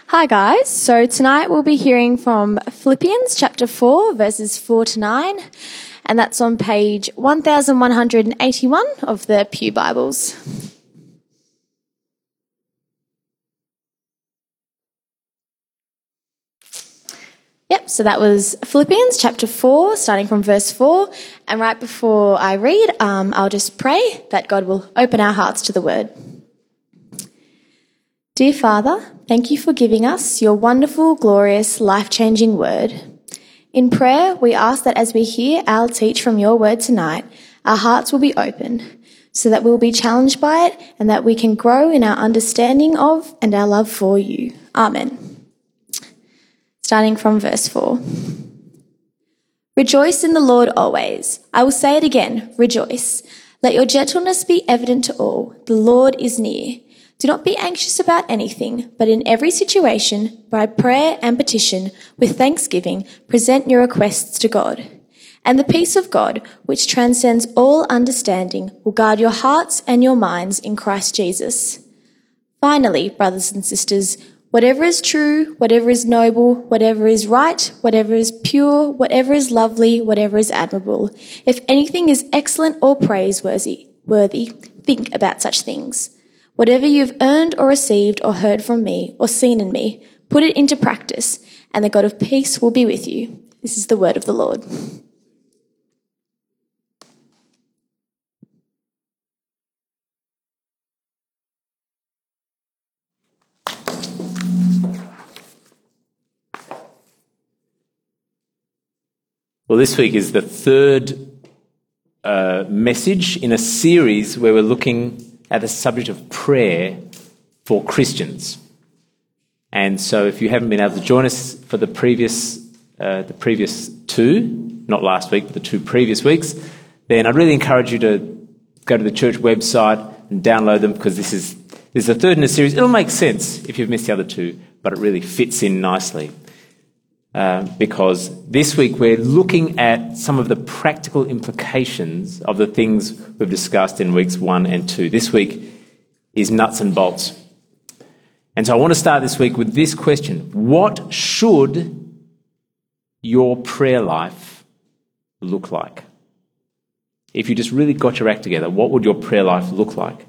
Hi guys, so tonight we'll be hearing from Philippians chapter 4 verses 4 to 9, and that's on page 1181 of the Pew Bibles. So that was Philippians chapter 4, starting from verse 4, and right before I read, I'll just pray that God will open our hearts to the word. Dear Father, thank you for giving us your wonderful, glorious, life-changing word. In prayer, we ask that as we hear Al teach from your word tonight, our hearts will be open so that we'll be challenged by it and that we can grow in our understanding of and our love for you. Amen. Starting from verse 4. Rejoice in the Lord always. I will say it again, rejoice. Let your gentleness be evident to all. The Lord is near. Do not be anxious about anything, but in every situation, by prayer and petition, with thanksgiving, present your requests to God. And the peace of God, which transcends all understanding, will guard your hearts and your minds in Christ Jesus. Finally, brothers and sisters, whatever is true, whatever is noble, whatever is right, whatever is pure, whatever is lovely, whatever is admirable, if anything is excellent or praiseworthy, think about such things. Whatever you've earned or received or heard from me or seen in me, put it into practice, and the God of peace will be with you. This is the word of the Lord. Well, this week is the third message in a series where we're looking at the subject of prayer for Christians. And so if you haven't been able to join us for the previous two, not last week, but the two previous weeks, then I'd really encourage you to go to the church website and download them, because this is the third in the series. It'll make sense if you've missed the other two, but it really fits in nicely. Because this week we're looking at some of the practical implications of the things we've discussed in weeks 1 and 2. This week is nuts and bolts. And so I want to start this week with this question. What should your prayer life look like? If you just really got your act together, what would your prayer life look like?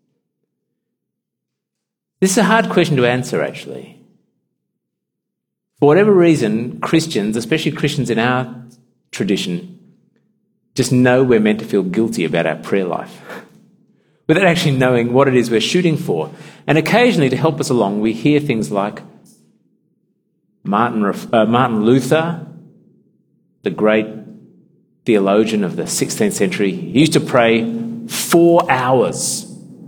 This is a hard question to answer, actually. For whatever reason, Christians, especially Christians in our tradition, just know we're meant to feel guilty about our prayer life without actually knowing what it is we're shooting for. And occasionally, to help us along, we hear things like Martin Luther, the great theologian of the 16th century, he used to pray 4 hours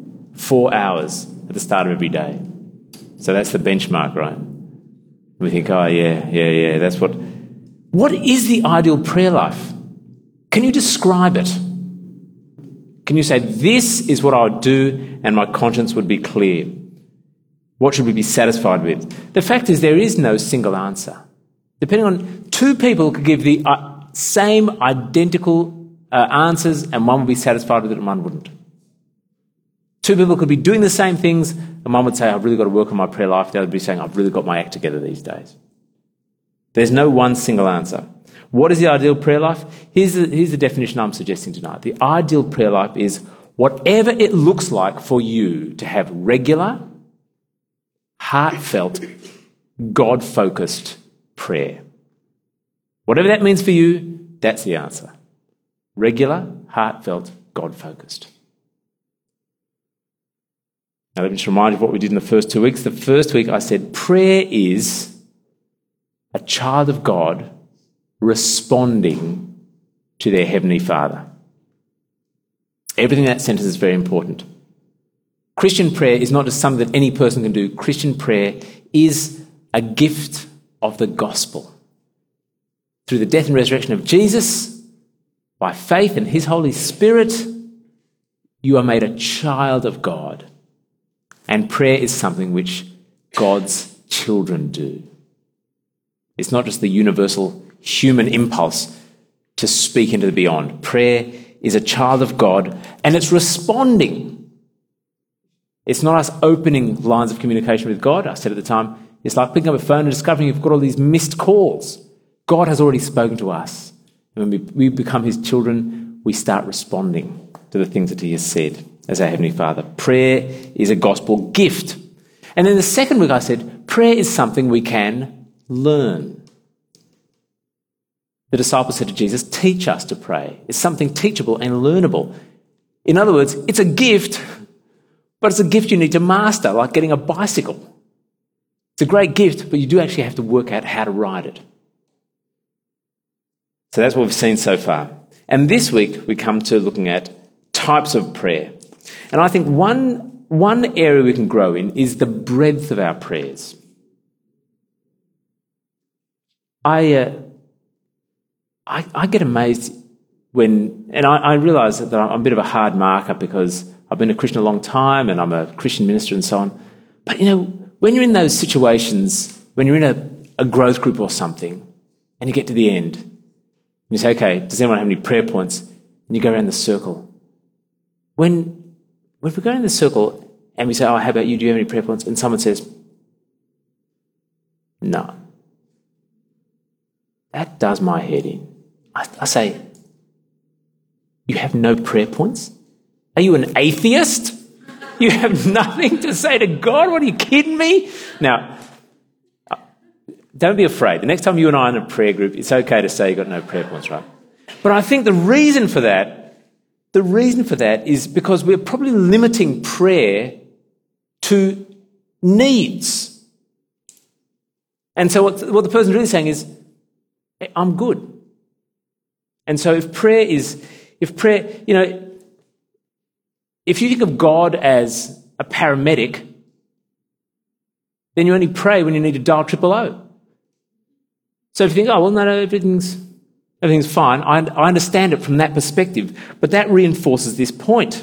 at the start of every day. So that's the benchmark, right? We think, oh, yeah, that's what... What is the ideal prayer life? Can you describe it? Can you say, this is what I would do and my conscience would be clear? What should we be satisfied with? The fact is, there is no single answer. Depending on... Two people could give the same identical answers, and one would be satisfied with it and one wouldn't. Two people could be doing the same things, and one would say, I've really got to work on my prayer life. The other would be saying, I've really got my act together these days. There's no one single answer. What is the ideal prayer life? Here's the definition I'm suggesting tonight. The ideal prayer life is whatever it looks like for you to have regular, heartfelt, God-focused prayer. Whatever that means for you, that's the answer. Regular, heartfelt, God-focused. Now, let me just remind you of what we did in the first 2 weeks. The first week I said prayer is a child of God responding to their Heavenly Father. Everything in that sentence is very important. Christian prayer is not just something that any person can do. Christian prayer is a gift of the gospel. Through the death and resurrection of Jesus, by faith in His Holy Spirit, you are made a child of God. And prayer is something which God's children do. It's not just the universal human impulse to speak into the beyond. Prayer is a child of God, and it's responding. It's not us opening lines of communication with God. I said at the time, it's like picking up a phone and discovering you've got all these missed calls. God has already spoken to us. And when we become his children, we start responding to the things that he has said as our Heavenly Father. Prayer is a gospel gift. And then the second week I said, prayer is something we can learn. The disciples said to Jesus, teach us to pray. It's something teachable and learnable. In other words, it's a gift, but it's a gift you need to master, like getting a bicycle. It's a great gift, but you do actually have to work out how to ride it. So that's what we've seen so far. And this week we come to looking at types of prayer. And I think one area we can grow in is the breadth of our prayers. I get amazed when, and I realise that I'm a bit of a hard marker because I've been a Christian a long time and I'm a Christian minister and so on. But, when you're in those situations, when you're in a growth group or something, and you get to the end, and you say, okay, does anyone have any prayer points? And you go around the circle. When we go around the circle and we say, oh, how about you? Do you have any prayer points? And someone says, no. That does my head in. I say, you have no prayer points? Are you an atheist? You have nothing to say to God? What, are you kidding me? Now, don't be afraid. The next time you and I are in a prayer group, it's okay to say you've got no prayer points, right? But I think the reason for that is because we're probably limiting prayer to needs. And so what the person's really saying is, I'm good. And so if you think of God as a paramedic, then you only pray when you need to dial 000. So if you think, oh, well, no, everything's fine, I understand it from that perspective, but that reinforces this point.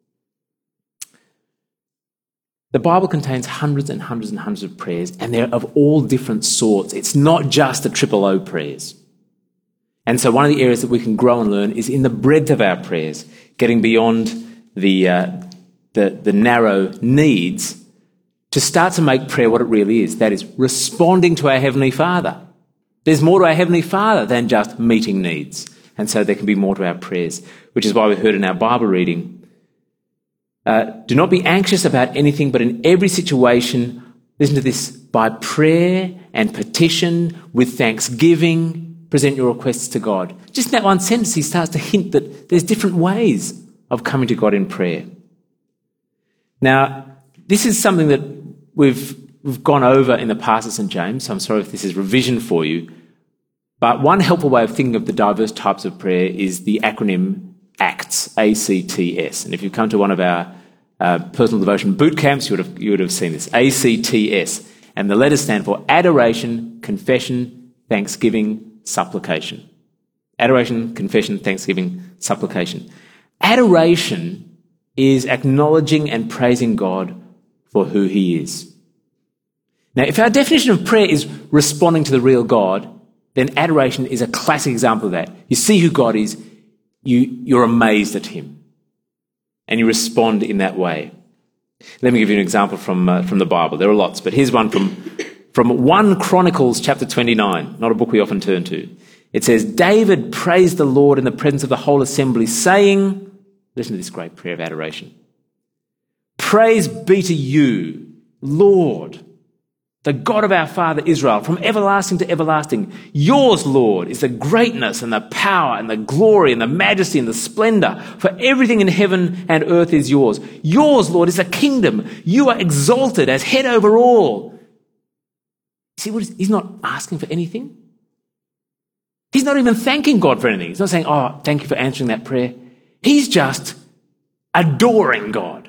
The Bible contains hundreds and hundreds and hundreds of prayers, and they're of all different sorts. It's not just the 000 prayers. And so one of the areas that we can grow and learn is in the breadth of our prayers, getting beyond the narrow needs to start to make prayer what it really is. That is, responding to our Heavenly Father. There's more to our Heavenly Father than just meeting needs. And so there can be more to our prayers, which is why we heard in our Bible reading, do not be anxious about anything, but in every situation, listen to this, by prayer and petition with thanksgiving, present your requests to God. Just in that one sentence, he starts to hint that there's different ways of coming to God in prayer. Now, this is something that we've gone over in the past at St. James, so I'm sorry if this is revision for you, but one helpful way of thinking of the diverse types of prayer is the acronym ACTS, A-C-T-S. And if you come to one of our personal devotion boot camps, you would have seen this, ACTS. And the letters stand for adoration, confession, thanksgiving, supplication. Adoration, confession, thanksgiving, supplication. Adoration is acknowledging and praising God for who he is. Now, if our definition of prayer is responding to the real God, then adoration is a classic example of that. You see who God is, you're amazed at him, and you respond in that way. Let me give you an example from the Bible. There are lots, but here's one from 1 Chronicles chapter 29, not a book we often turn to. It says, David praised the Lord in the presence of the whole assembly, saying, listen to this great prayer of adoration. Praise be to you, Lord, the God of our father Israel, from everlasting to everlasting. Yours, Lord, is the greatness and the power and the glory and the majesty and the splendor, for everything in heaven and earth is yours. Yours, Lord, is the kingdom. You are exalted as head over all. See, he's not asking for anything. He's not even thanking God for anything. He's not saying, oh, thank you for answering that prayer. He's just adoring God.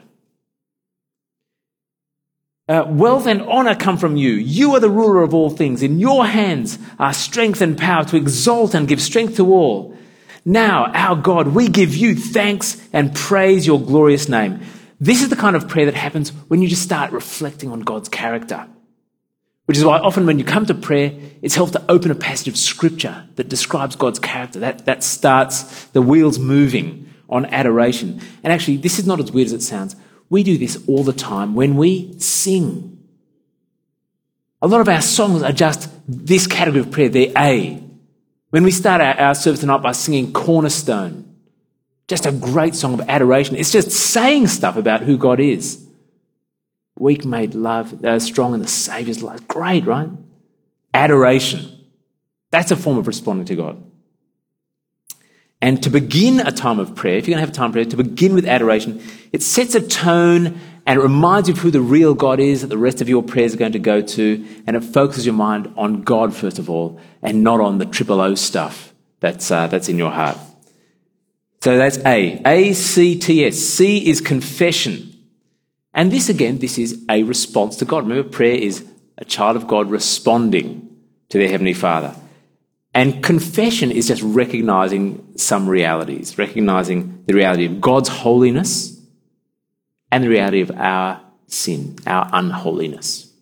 Wealth and honor come from you. You are the ruler of all things. In your hands are strength and power to exalt and give strength to all. Now, our God, we give you thanks and praise your glorious name. This is the kind of prayer that happens when you just start reflecting on God's character. Which is why often when you come to prayer, it's helpful to open a passage of scripture that describes God's character. That starts the wheels moving on adoration. And actually, this is not as weird as it sounds. We do this all the time when we sing. A lot of our songs are just this category of prayer. They're A. When we start our service tonight by singing Cornerstone, just a great song of adoration. It's just saying stuff about who God is. Weak made strong in the Saviour's love. Great, right? Adoration. That's a form of responding to God. And to begin a time of prayer, if you're going to have a time of prayer, to begin with adoration, it sets a tone and it reminds you of who the real God is that the rest of your prayers are going to go to, and it focuses your mind on God first of all, and not on the O stuff that's in your heart. So that's A. A-C-T-S. C is confession. And this is a response to God. Remember, prayer is a child of God responding to their Heavenly Father. And confession is just recognising some realities, recognising the reality of God's holiness and the reality of our sin, our unholiness.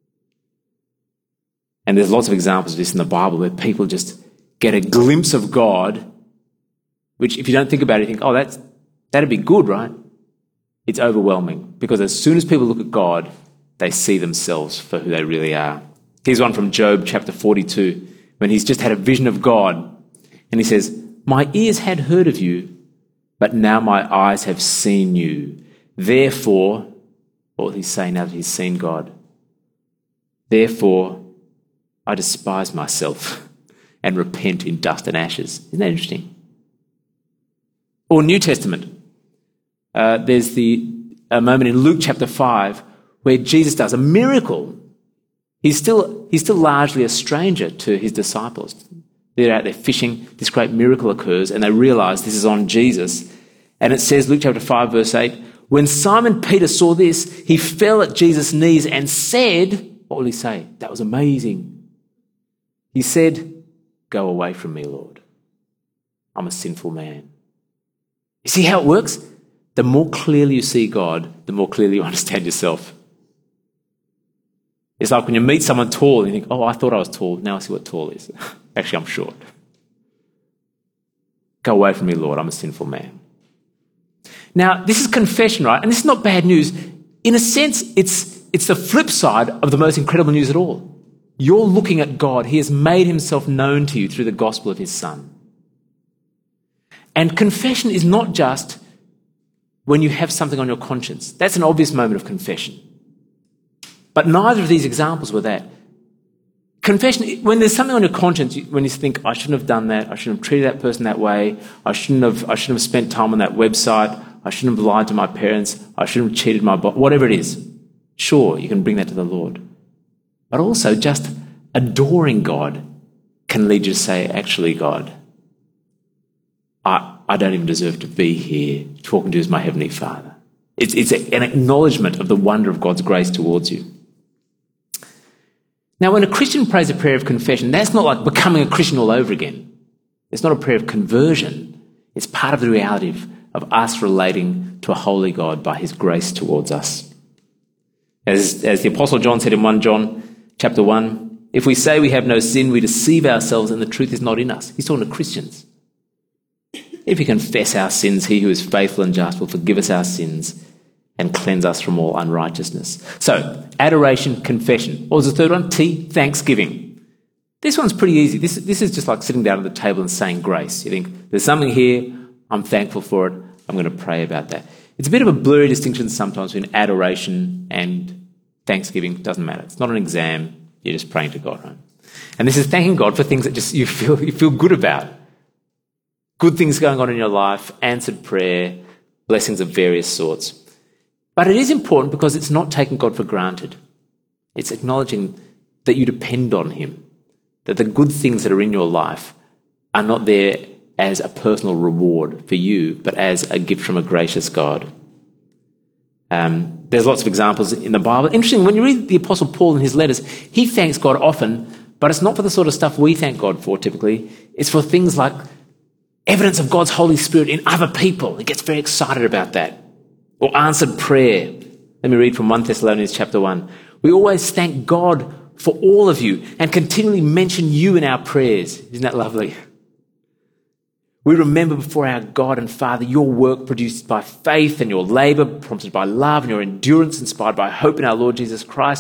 And there's lots of examples of this in the Bible where people just get a glimpse of God, which if you don't think about it, you think, oh, that'd be good, right? It's overwhelming because as soon as people look at God, they see themselves for who they really are. Here's one from Job chapter 42, when he's just had a vision of God, and he says, "My ears had heard of you, but now my eyes have seen you. Therefore," what he's saying now that he's seen God, "therefore I despise myself and repent in dust and ashes." Isn't that interesting? Or New Testament. There's a moment in Luke chapter 5 where Jesus does a miracle. He's still largely a stranger to his disciples. They're out there fishing. This great miracle occurs and they realise this is on Jesus. And it says, Luke chapter 5 verse 8, "When Simon Peter saw this, he fell at Jesus' knees and said," what will he say? That was amazing. He said, "Go away from me, Lord. I'm a sinful man." You see how it works? The more clearly you see God, the more clearly you understand yourself. It's like when you meet someone tall and you think, oh, I thought I was tall. Now I see what tall is. Actually, I'm short. Go away from me, Lord. I'm a sinful man. Now, this is confession, right? And this is not bad news. In a sense, it's the flip side of the most incredible news at all. You're looking at God. He has made himself known to you through the gospel of his Son. And confession is not just when you have something on your conscience. That's an obvious moment of confession. But neither of these examples were that. Confession, when there's something on your conscience, when you think, I shouldn't have done that, I shouldn't have treated that person that way, I shouldn't have spent time on that website, I shouldn't have lied to my parents, I shouldn't have cheated my boss, whatever it is. Sure, you can bring that to the Lord. But also just adoring God can lead you to say, actually, God, I don't even deserve to be here talking to you as my Heavenly Father. It's an acknowledgement of the wonder of God's grace towards you. Now, when a Christian prays a prayer of confession, that's not like becoming a Christian all over again. It's not a prayer of conversion. It's part of the reality of us relating to a holy God by his grace towards us. As the Apostle John said in 1 John chapter 1, if we say we have no sin, we deceive ourselves and the truth is not in us. He's talking to Christians. If we confess our sins, he who is faithful and just will forgive us our sins and cleanse us from all unrighteousness. So, adoration, confession. What was the third one? T, thanksgiving. This one's pretty easy. This is just like sitting down at the table and saying grace. You think, there's something here, I'm thankful for it, I'm going to pray about that. It's a bit of a blurry distinction sometimes between adoration and thanksgiving. It doesn't matter. It's not an exam. You're just praying to God, right? And this is thanking God for things that just you feel good about. Good things going on in your life, answered prayer, blessings of various sorts. But it is important because it's not taking God for granted. It's acknowledging that you depend on him, that the good things that are in your life are not there as a personal reward for you, but as a gift from a gracious God. There's lots of examples in the Bible. Interesting, when you read the Apostle Paul in his letters, he thanks God often, but it's not for the sort of stuff we thank God for typically. It's for things like evidence of God's Holy Spirit in other people. He gets very excited about that. Or answered prayer. Let me read from 1 Thessalonians chapter 1. We always thank God for all of you and continually mention you in our prayers. Isn't that lovely? We remember before our God and Father your work produced by faith and your labour prompted by love and your endurance inspired by hope in our Lord Jesus Christ.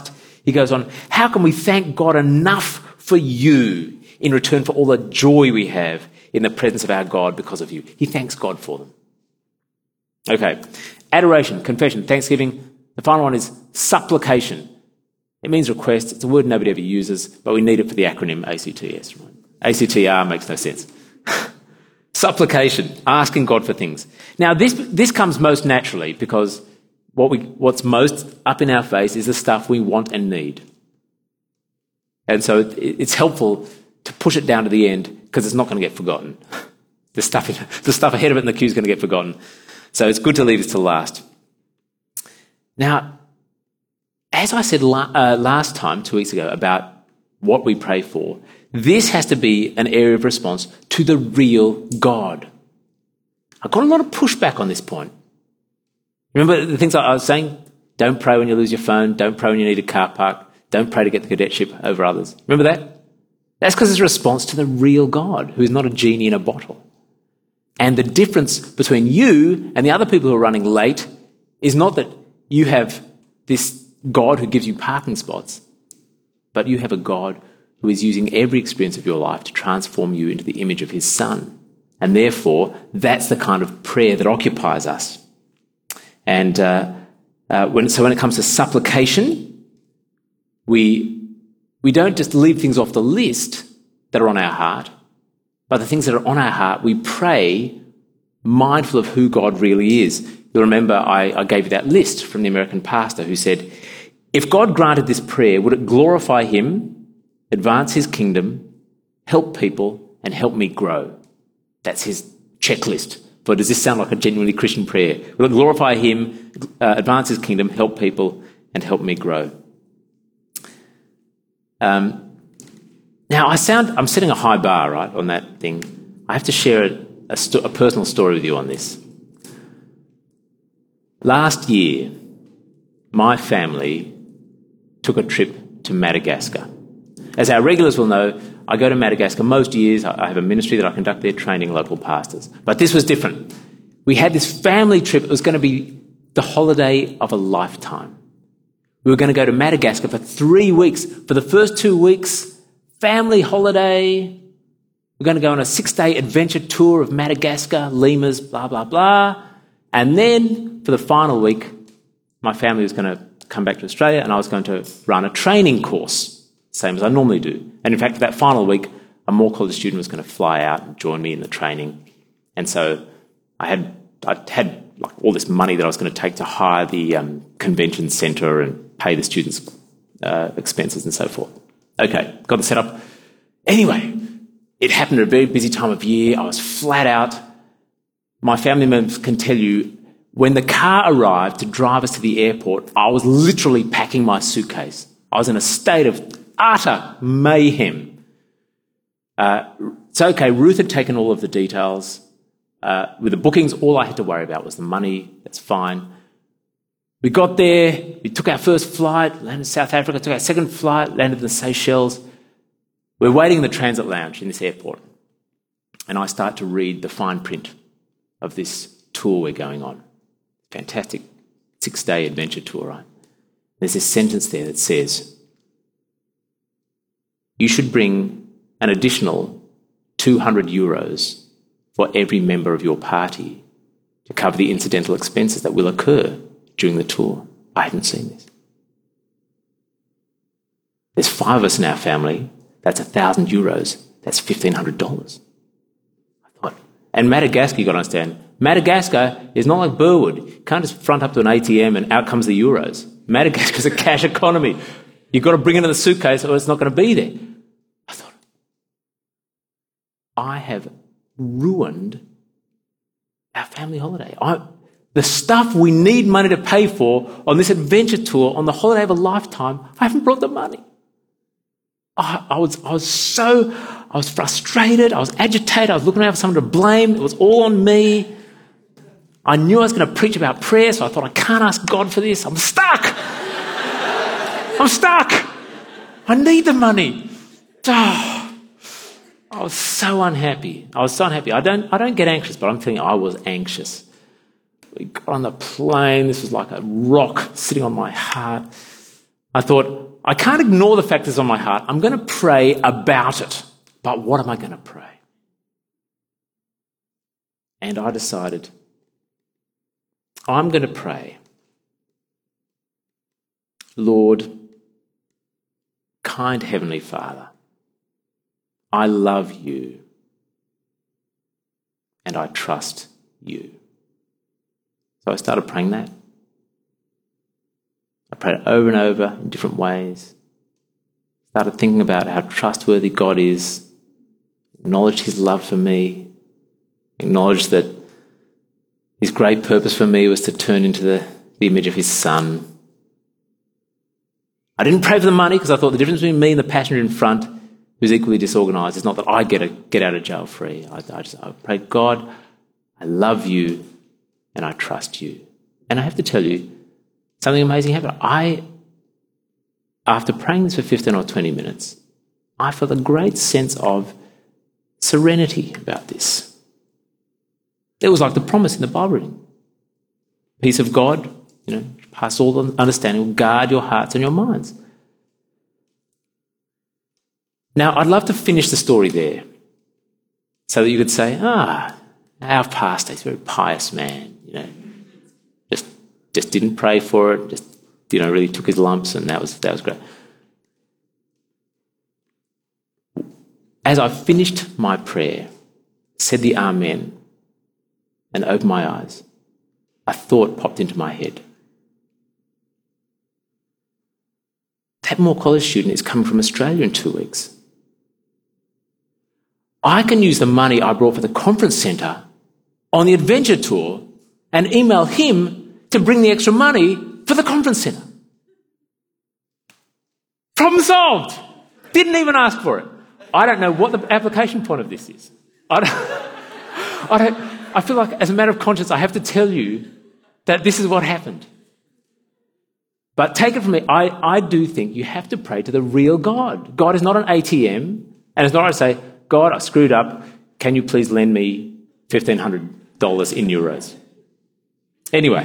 He goes on, how can we thank God enough for you in return for all the joy we have in the presence of our God because of you? He thanks God for them. Okay, adoration, confession, thanksgiving. The final one is supplication. It means request. It's a word nobody ever uses, but we need it for the acronym ACTS. Right? ACTR makes no sense. Supplication, asking God for things. Now, this comes most naturally because what's most up in our face is the stuff we want and need. And so it's helpful to push it down to the end because it's not going to get forgotten. The stuff ahead of it in the queue is going to get forgotten. So it's good to leave this to last. Now, as I said last time, 2 weeks ago, about what we pray for, this has to be an area of response to the real God. I got a lot of pushback on this point. Remember the things I was saying? Don't pray when you lose your phone. Don't pray when you need a car park. Don't pray to get the cadetship over others. Remember that? That's because it's a response to the real God, who is not a genie in a bottle. And the difference between you and the other people who are running late is not that you have this God who gives you parking spots, but you have a God who is using every experience of your life to transform you into the image of his Son. And therefore, that's the kind of prayer that occupies us. And when it comes to supplication, we don't just leave things off the list that are on our heart, but the things that are on our heart, we pray mindful of who God really is. You'll remember I gave you that list from the American pastor who said, if God granted this prayer, would it glorify him, advance his kingdom, help people, and help me grow? That's his checklist. But does this sound like a genuinely Christian prayer? Will it glorify him, advance his kingdom, help people, and help me grow? Now, I'm setting a high bar, right, on that thing. I have to share a personal story with you on this. Last year, my family took a trip to Madagascar. As our regulars will know, I go to Madagascar most years. I have a ministry that I conduct there, training local pastors. But this was different. We had this family trip. It was going to be the holiday of a lifetime. We were going to go to Madagascar for 3 weeks. For the first 2 weeks, family holiday. We're going to go on a 6-day adventure tour of Madagascar, lemurs, blah, blah, blah. And then for the final week, my family was going to come back to Australia and I was going to run a training course, same as I normally do. And in fact, for that final week, a Moore College student was going to fly out and join me in the training. And so I had like all this money that I was going to take to hire the convention centre and pay the students' expenses and so forth. Okay, got the setup. Anyway, it happened at a very busy time of year. I was flat out. My family members can tell you, when the car arrived to drive us to the airport, I was literally packing my suitcase. I was in a state of utter mayhem. It's okay, Ruth had taken all of the details. With the bookings, all I had to worry about was the money. That's fine. We got there, we took our first flight, landed in South Africa, took our second flight, landed in the Seychelles. We're waiting in the transit lounge in this airport. And I start to read the fine print of this tour we're going on. Fantastic 6-day adventure tour, right? There's this sentence there that says, you should bring an additional €200 for every member of your party to cover the incidental expenses that will occur during the tour. I hadn't seen this. There's 5 of us in our family. That's €1,000. That's $1,500. I thought, and Madagascar, you got to understand, Madagascar is not like Burwood. You can't just front up to an ATM and out comes the euros. Madagascar's a cash economy. You've got to bring it in the suitcase or it's not going to be there. I thought, I have ruined our family holiday. The stuff we need money to pay for on this adventure tour, on the holiday of a lifetime, I haven't brought the money. I was frustrated, I was agitated, I was looking around for someone to blame. It was all on me. I knew I was going to preach about prayer, so I thought, I can't ask God for this. I'm stuck. I'm stuck. I need the money. Oh, I was so unhappy. I don't get anxious, but I'm telling you, I was anxious. We got on the plane. This was like a rock sitting on my heart. I thought, I can't ignore the fact that's on my heart. I'm going to pray about it. But what am I going to pray? And I decided, I'm going to pray, Lord, kind Heavenly Father, I love you and I trust you. So I started praying that. I prayed it over and over in different ways. Started thinking about how trustworthy God is, acknowledged his love for me, acknowledged that his great purpose for me was to turn into the image of his Son. I didn't pray for the money because I thought the difference between me and the passenger in front who's equally disorganised is not that I get out of jail free. I prayed, God, I love you and I trust you. And I have to tell you, something amazing happened. After praying this for 15 or 20 minutes, I felt a great sense of serenity about this. It was like the promise in the Bible reading. Peace of God, past all understanding, will guard your hearts and your minds. Now, I'd love to finish the story there so that you could say, our pastor, he's a very pious man, just didn't pray for it, just, really took his lumps, and that was great. As I finished my prayer, said the Amen, and opened my eyes, a thought popped into my head. That Moore College student is coming from Australia in 2 weeks. I can use the money I brought for the conference centre on the adventure tour and email him to bring the extra money for the conference centre. Problem solved. Didn't even ask for it. I don't know what the application point of this is. I feel like, as a matter of conscience, I have to tell you that this is what happened. But take it from me, I do think you have to pray to the real God. God is not an ATM, and it's not right to say, God, I screwed up. Can you please lend me $1,500 in euros? Anyway,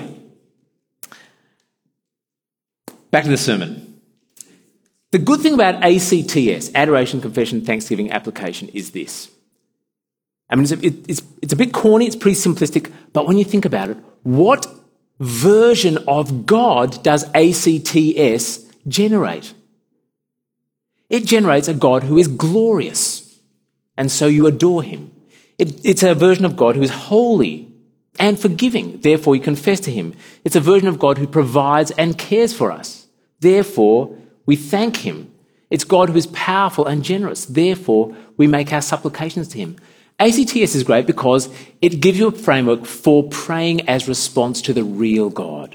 back to the sermon. The good thing about ACTS, Adoration, Confession, Thanksgiving Application, is this. I mean, it's a bit corny, it's pretty simplistic, but when you think about it, what version of God does ACTS generate? It generates a God who is glorious, and so you adore him. It's a version of God who is holy and forgiving, therefore you confess to him. It's a version of God who provides and cares for us, therefore we thank him. It's God who is powerful and generous, therefore we make our supplications to him. ACTS is great because it gives you a framework for praying as response to the real God.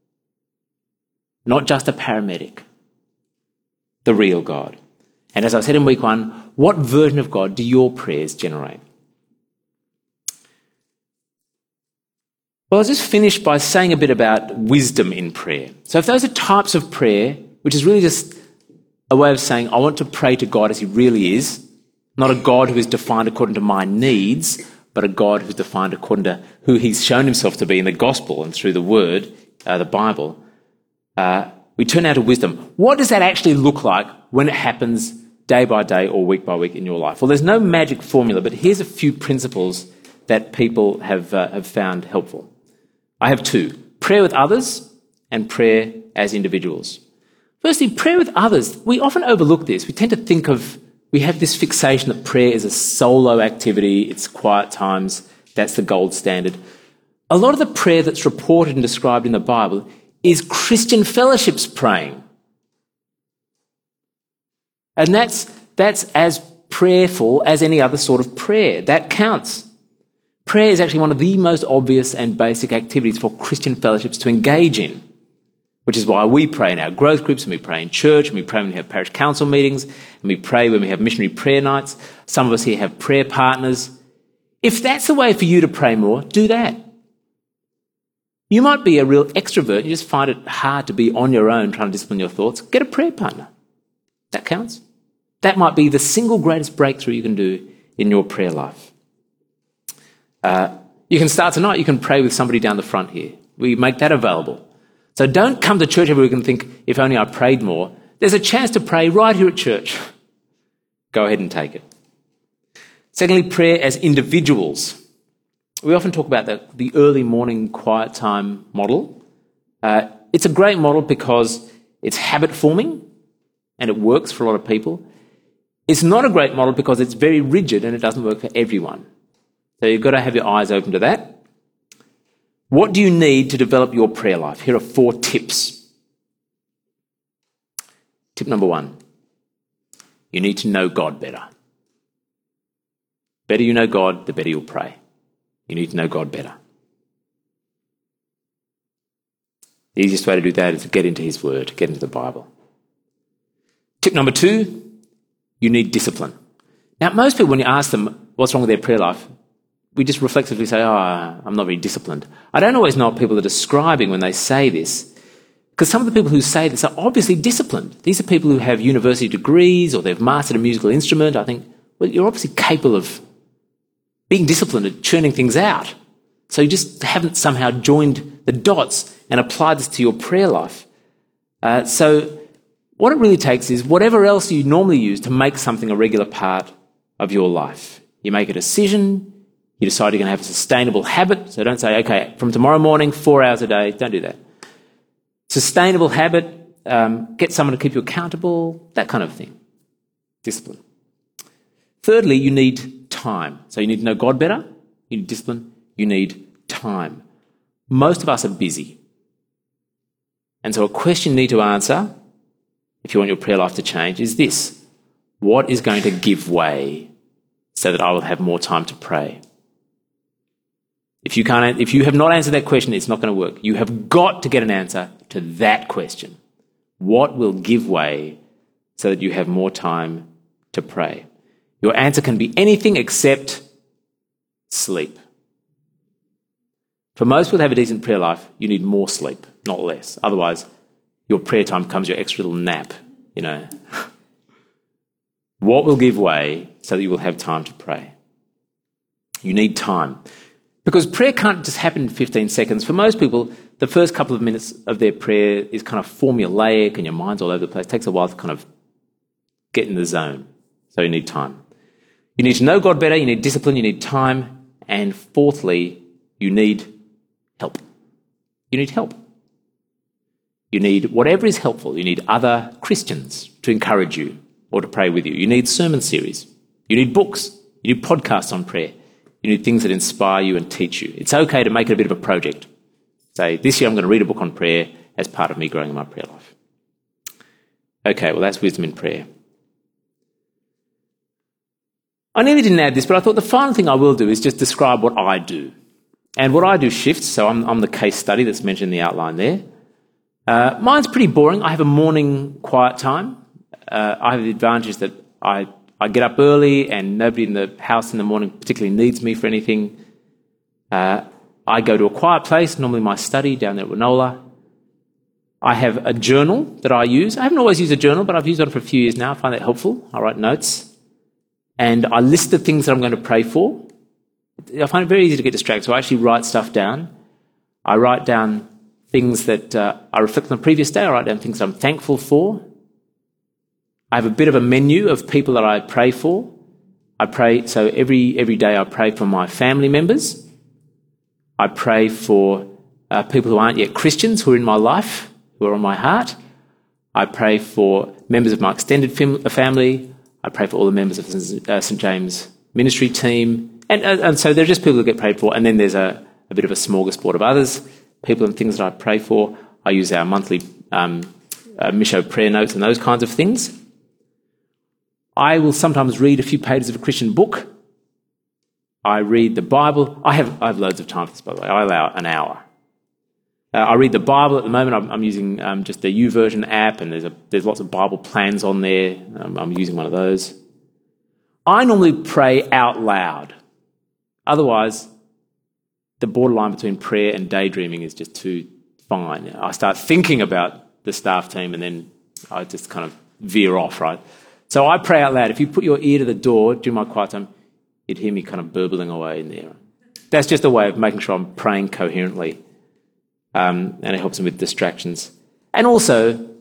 Not just a paramedic. The real God. And as I said in week 1, what version of God do your prayers generate? Well, I'll just finish by saying a bit about wisdom in prayer. So if those are types of prayer, which is really just a way of saying I want to pray to God as he really is, not a God who is defined according to my needs, but a God who is defined according to who he's shown himself to be in the gospel and through the word, the Bible, we turn now to wisdom. What does that actually look like when it happens day by day or week by week in your life? Well, there's no magic formula, but here's a few principles that people have found helpful. I have 2. Prayer with others and prayer as individuals. Firstly, prayer with others. We often overlook this. We tend to think we have this fixation that prayer is a solo activity, it's quiet times, that's the gold standard. A lot of the prayer that's reported and described in the Bible is Christian fellowships praying. And that's as prayerful as any other sort of prayer. That counts. Prayer is actually one of the most obvious and basic activities for Christian fellowships to engage in, which is why we pray in our growth groups, and we pray in church, and we pray when we have parish council meetings, and we pray when we have missionary prayer nights. Some of us here have prayer partners. If that's the way for you to pray more, do that. You might be a real extrovert, you just find it hard to be on your own trying to discipline your thoughts. Get a prayer partner. That counts. That might be the single greatest breakthrough you can do in your prayer life. You can start tonight, you can pray with somebody down the front here. We make that available. So don't come to church every week and think, if only I prayed more. There's a chance to pray right here at church. Go ahead and take it. Secondly, prayer as individuals. We often talk about the early morning quiet time model. It's a great model because it's habit forming and it works for a lot of people. It's not a great model because it's very rigid and it doesn't work for everyone. So you've got to have your eyes open to that. What do you need to develop your prayer life? Here are 4 tips. Tip number 1, you need to know God better. Better you know God, the better you'll pray. You need to know God better. The easiest way to do that is to get into His Word, get into the Bible. Tip number 2, you need discipline. Now, most people, when you ask them what's wrong with their prayer life, we just reflexively say, I'm not very disciplined. I don't always know what people are describing when they say this, because some of the people who say this are obviously disciplined. These are people who have university degrees or they've mastered a musical instrument. I think, well, you're obviously capable of being disciplined at churning things out. So you just haven't somehow joined the dots and applied this to your prayer life. So what it really takes is whatever else you normally use to make something a regular part of your life. You make a decision, you decide you're going to have a sustainable habit. So don't say, okay, from tomorrow morning, 4 hours a day. Don't do that. Sustainable habit, get someone to keep you accountable, that kind of thing. Discipline. Thirdly, you need time. So you need to know God better, you need discipline, you need time. Most of us are busy. And so a question you need to answer, if you want your prayer life to change, is this: what is going to give way so that I will have more time to pray? If you have not answered that question, it's not going to work. You have got to get an answer to that question. What will give way so that you have more time to pray? Your answer can be anything except sleep. For most people who have a decent prayer life, you need more sleep, not less. Otherwise, your prayer time becomes your extra little nap, you know. What will give way so that you will have time to pray? You need time. Because prayer can't just happen in 15 seconds. For most people, the first couple of minutes of their prayer is kind of formulaic and your mind's all over the place. It takes a while to kind of get in the zone. So you need time. You need to know God better, you need discipline, you need time, and fourthly, you need help. You need help. You need whatever is helpful. You need other Christians to encourage you or to pray with you. You need sermon series. You need books. You need podcasts on prayer. You need things that inspire you and teach you. It's okay to make it a bit of a project. Say, this year I'm going to read a book on prayer as part of me growing in my prayer life. Okay, well, that's wisdom in prayer. I nearly didn't add this, but I thought the final thing I will do is just describe what I do. And what I do shifts, so I'm the case study that's mentioned in the outline there. Mine's pretty boring. I have a morning quiet time. I have the advantage that I get up early and nobody in the house in the morning particularly needs me for anything. I go to a quiet place, normally my study down there at Winola. I have a journal that I use. I haven't always used a journal, but I've used it for a few years now. I find that helpful. I write notes. And I list the things that I'm going to pray for. I find it very easy to get distracted, so I actually write stuff down. I write down things that I reflect on the previous day. I write down things I'm thankful for. I have a bit of a menu of people that I pray for. I pray, so every day I pray for my family members. I pray for people who aren't yet Christians, who are in my life, who are on my heart. I pray for members of my extended family. I pray for all the members of the St. James ministry team. And so they're just people that get prayed for. And then there's a bit of a smorgasbord of others, people and things that I pray for. I use our monthly Misho prayer notes and those kinds of things. I will sometimes read a few pages of a Christian book. I read the Bible. I have loads of time for this, by the way. I allow an hour. I read the Bible at the moment. I'm using just the YouVersion app, and there's lots of Bible plans on there. I'm using one of those. I normally pray out loud. Otherwise, the borderline between prayer and daydreaming is just too fine. I start thinking about the staff team, and then I just kind of veer off, right? So I pray out loud. If you put your ear to the door during my quiet time, you'd hear me kind of burbling away in there. That's just a way of making sure I'm praying coherently. And it helps me with distractions. And also,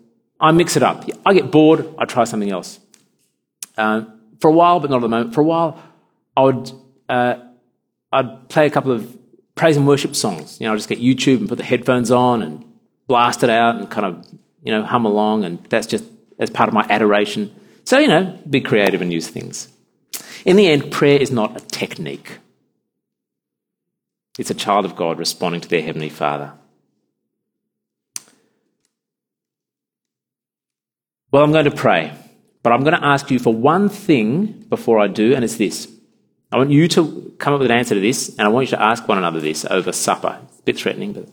I mix it up. I get bored, I try something else. For a while, but not at the moment, for a while, I'd play a couple of praise and worship songs. I'd just get YouTube and put the headphones on and blast it out and kind of, hum along, and that's just as part of my adoration. So, be creative and use things. In the end, prayer is not a technique. It's a child of God responding to their Heavenly Father. Well, I'm going to pray, but I'm going to ask you for one thing before I do, and it's this. I want you to come up with an answer to this, and I want you to ask one another this over supper. It's a bit threatening, but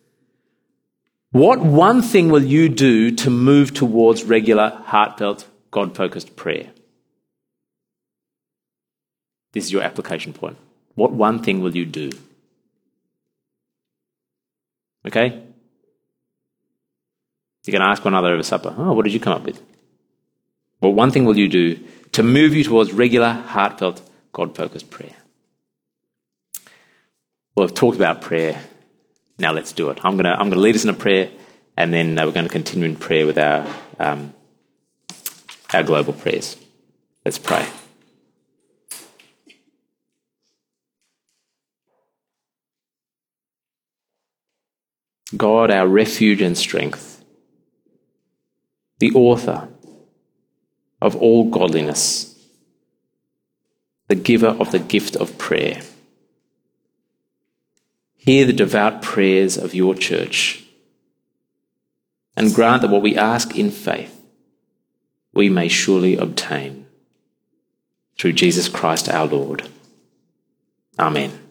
what one thing will you do to move towards regular, heartfelt, God-focused prayer? This is your application point. What one thing will you do? Okay? You can ask one another over supper. Oh, what did you come up with? What one thing will you do to move you towards regular, heartfelt, God-focused prayer? Well, we've talked about prayer. Now let's do it. I'm going to lead us in a prayer, and then we're going to continue in prayer with our global prayers. Let's pray. God, our refuge and strength, the author of all godliness, the giver of the gift of prayer. Hear the devout prayers of your church, and grant that what we ask in faith we may surely obtain. Through Jesus Christ our Lord. Amen.